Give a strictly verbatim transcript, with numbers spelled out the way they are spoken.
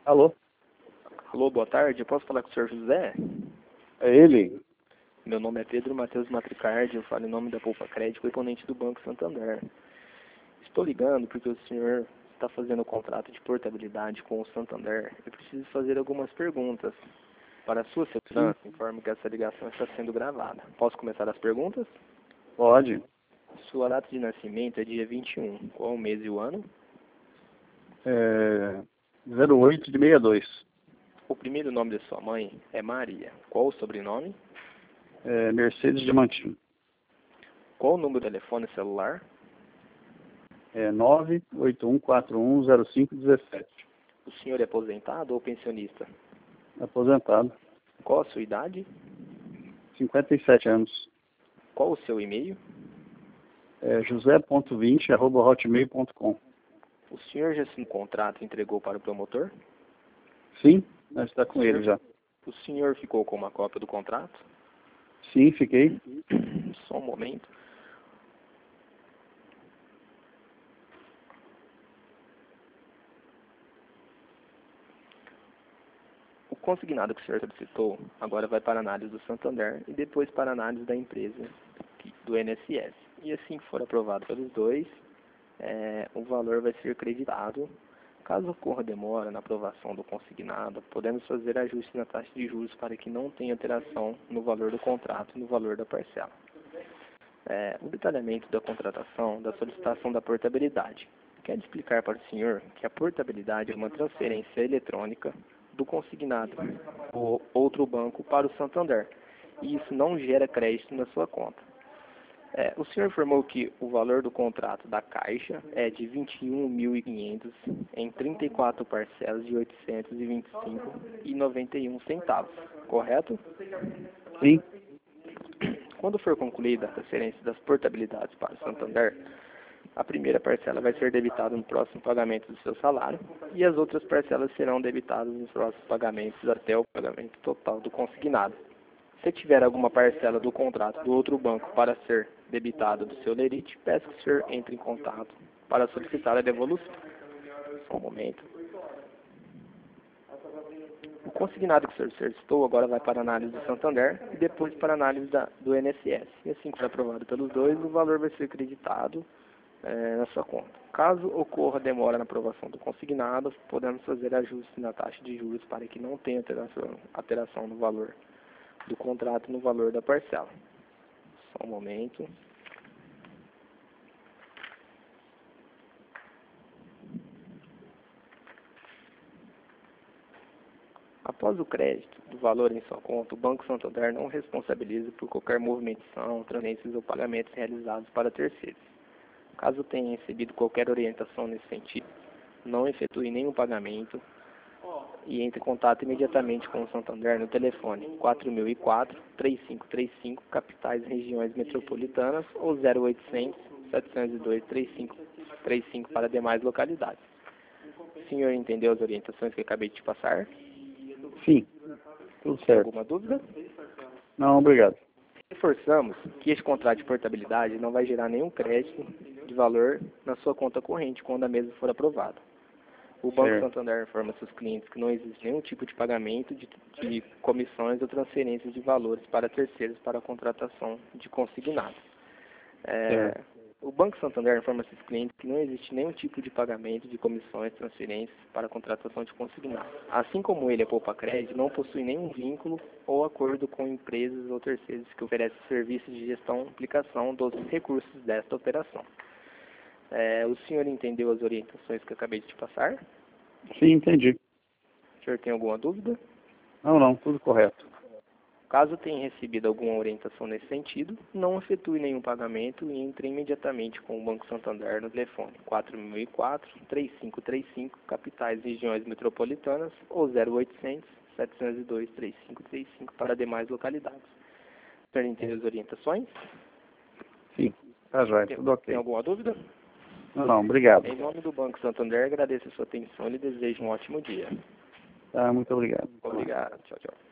Alô? Alô, boa tarde. Eu posso falar com o senhor José? É ele? Meu nome é Pedro Matheus Matricardi, eu falo em nome da Poupa Crédito, componente do Banco Santander. Estou ligando porque o senhor está fazendo o contrato de portabilidade com o Santander. Eu preciso fazer algumas perguntas. Para a sua segurança, informo que essa ligação está sendo gravada. Posso começar as perguntas? Pode. Sua data de nascimento é dia vinte e um. Qual o mês e o ano? É zero oito de sessenta e dois. O primeiro nome de sua mãe é Maria. Qual o sobrenome? É Mercedes de Mantim. Qual o número do telefone celular? É nove oito um quatro um zero cinco um sete. O senhor é aposentado ou pensionista? Aposentado. Qual a sua idade? cinquenta e sete anos. Qual o seu e-mail? É josé ponto vinte arroba hotmail ponto com. O senhor já se contrato e entregou para o promotor? Sim, nós está com O ele senhor, já. o senhor ficou com uma cópia do contrato? Sim, fiquei. Só um momento. O consignado que o senhor solicitou agora vai para a análise do Santander e depois para a análise da empresa do I N S S. E assim que for aprovado pelos dois, é, o valor vai ser creditado. Caso ocorra demora na aprovação do consignado, podemos fazer ajuste na taxa de juros para que não tenha alteração no valor do contrato e no valor da parcela. É, o detalhamento da contratação da solicitação da portabilidade. Quero explicar para o senhor que a portabilidade é uma transferência eletrônica do consignado ou outro banco para o Santander, e isso não gera crédito na sua conta. É, o senhor informou que o valor do contrato da Caixa é de vinte e um mil e quinhentos em trinta e quatro parcelas de oitocentos e vinte e cinco reais e noventa e um centavos, correto? Sim. Quando for concluída a transferência das portabilidades para o Santander, a primeira parcela vai ser debitada no próximo pagamento do seu salário e as outras parcelas serão debitadas nos próximos pagamentos até o pagamento total do consignado. Se tiver alguma parcela do contrato do outro banco para ser debitada do seu lerite, peço que o senhor entre em contato para solicitar a devolução. Só um momento. O consignado que o senhor solicitou agora vai para a análise do Santander e depois para a análise da, do I N S S. E assim que for aprovado pelos dois, o valor vai ser creditado é, na sua conta. Caso ocorra demora na aprovação do consignado, podemos fazer ajuste na taxa de juros para que não tenha alteração, alteração no valor do contrato e no valor da parcela. Só um momento. Após o crédito do valor em sua conta, o Banco Santander não responsabiliza por qualquer movimentação, transferências ou pagamentos realizados para terceiros. Caso tenha recebido qualquer orientação nesse sentido, não efetue nenhum pagamento e entre em contato imediatamente com o Santander no telefone quatro mil e quatro, três cinco três cinco, capitais e regiões metropolitanas ou zero oitocentos, setecentos e dois, trinta e cinco trinta e cinco para demais localidades. O senhor entendeu as orientações que eu acabei de te passar? Sim. Tudo Tem certo. alguma dúvida? Não, obrigado. Reforçamos que este contrato de portabilidade não vai gerar nenhum crédito de valor na sua conta corrente quando a mesma for aprovada. O Banco Certo. Santander informa seus clientes que não existe nenhum tipo de pagamento de, de comissões ou transferências de valores para terceiros para a contratação de consignado. É, o Banco Santander informa seus clientes que não existe nenhum tipo de pagamento de comissões, transferências para a contratação de consignado. Assim como ele, a Poupa Crédito, não possui nenhum vínculo ou acordo com empresas ou terceiros que oferecem serviços de gestão e aplicação dos recursos desta operação. É, o senhor entendeu as orientações que eu acabei de te passar? Sim, entendi. O senhor tem alguma dúvida? Não, não, tudo correto. Caso tenha recebido alguma orientação nesse sentido, não efetue nenhum pagamento e entre imediatamente com o Banco Santander no telefone quatro mil e quatro, três cinco três cinco, capitais e regiões metropolitanas ou zero oitocentos, setecentos e dois, trinta e cinco trinta e cinco para demais localidades. O senhor entendeu as orientações? Sim, tá jóia, Tem, tudo ok. tem alguma dúvida? Não, não, obrigado. Em nome do Banco Santander, agradeço a sua atenção e desejo um ótimo dia. Tá, muito obrigado. Obrigado. Tchau, tchau.